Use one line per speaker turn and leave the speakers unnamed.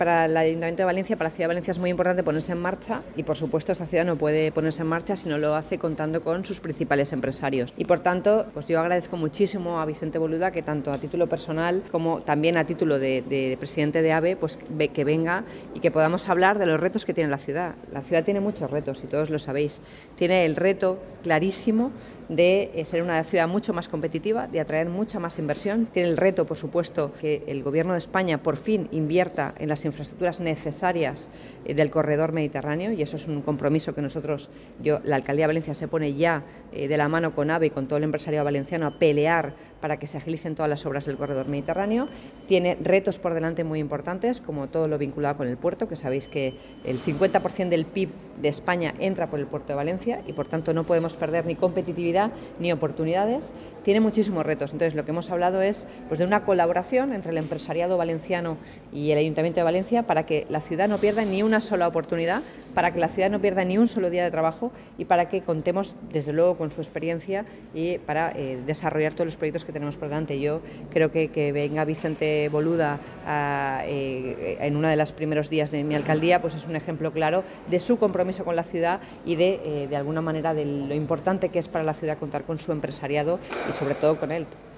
Para el Ayuntamiento de Valencia, para la Ciudad de Valencia es muy importante ponerse en marcha y, por supuesto, esta ciudad no puede ponerse en marcha si no lo hace contando con sus principales empresarios. Y, por tanto, pues yo agradezco muchísimo a Vicente Boluda que tanto a título personal como también a título de presidente de AVE, pues que venga y que podamos hablar de los retos que tiene la ciudad. La ciudad tiene muchos retos y todos lo sabéis. Tiene el reto clarísimo de ser una ciudad mucho más competitiva, de atraer mucha más inversión. Tiene el reto, por supuesto, que el Gobierno de España por fin invierta en las infraestructuras necesarias del corredor mediterráneo, y eso es un compromiso que la Alcaldía de Valencia se pone ya de la mano con AVE y con todo el empresariado valenciano a pelear para que se agilicen todas las obras del corredor mediterráneo. Tiene retos por delante muy importantes, como todo lo vinculado con el puerto, que sabéis que el 50% del PIB de España entra por el puerto de Valencia y, por tanto, no podemos perder ni competitividad ni oportunidades. Tiene muchísimos retos. Entonces, lo que hemos hablado es pues, de una colaboración entre el empresariado valenciano y el Ayuntamiento de Valencia para que la ciudad no pierda ni una sola oportunidad, para que la ciudad no pierda ni un solo día de trabajo y para que contemos, desde luego, con su experiencia y para desarrollar todos los proyectos que tenemos por delante. Yo creo que venga Vicente Boluda en uno de los primeros días de mi alcaldía, pues es un ejemplo claro de su compromiso con la ciudad y de alguna manera de lo importante que es para la ciudad contar con su empresariado y sobre todo con él.